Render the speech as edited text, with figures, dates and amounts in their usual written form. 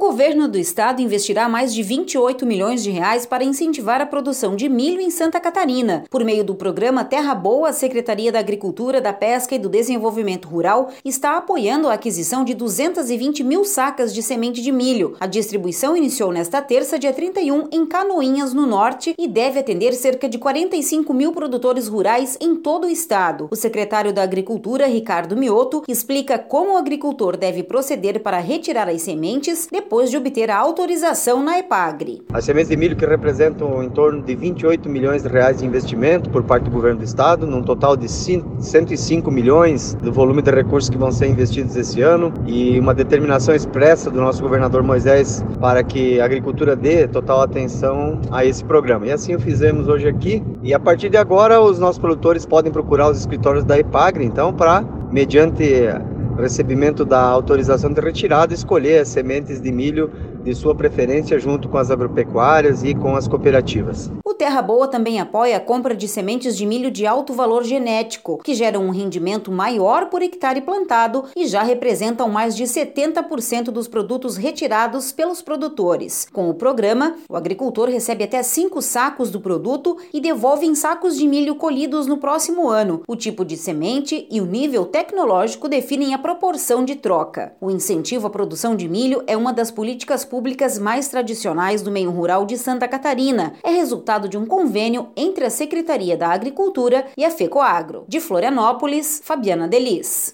governo do estado investirá mais de 28 milhões de reais para incentivar a produção de milho em Santa Catarina. Por meio do programa Terra Boa, a Secretaria da Agricultura, da Pesca e do Desenvolvimento Rural está apoiando a aquisição de 220 mil sacas de semente de milho. A distribuição iniciou nesta terça, dia 31, em Canoinhas, no norte, e deve atender cerca de 45 mil produtores rurais em todo o estado. O secretário da Agricultura, Ricardo Mioto, explica como o agricultor deve proceder para retirar as sementes depois de obter a autorização na EPAGRE. As sementes de milho que representam em torno de 28 milhões de reais de investimento por parte do governo do estado, num total de 105 milhões do volume de recursos que vão ser investidos esse ano, e uma determinação expressa do nosso governador Moisés para que a agricultura dê total atenção a esse programa. E assim o fizemos hoje aqui, e a partir de agora os nossos produtores podem procurar os escritórios da EPAGRE, então, para, mediante recebimento da autorização de retirada, escolher as sementes de milho de sua preferência junto com as agropecuárias e com as cooperativas. O Terra Boa também apoia a compra de sementes de milho de alto valor genético, que geram um rendimento maior por hectare plantado e já representam mais de 70% dos produtos retirados pelos produtores. Com o programa, o agricultor recebe até 5 sacos do produto e devolve em sacos de milho colhidos no próximo ano. O tipo de semente e o nível tecnológico definem a proporção de troca. O incentivo à produção de milho é uma das políticas públicas mais tradicionais do meio rural de Santa Catarina. É resultado de um convênio entre a Secretaria da Agricultura e a FECOAGRO. De Florianópolis, Fabiana Delis.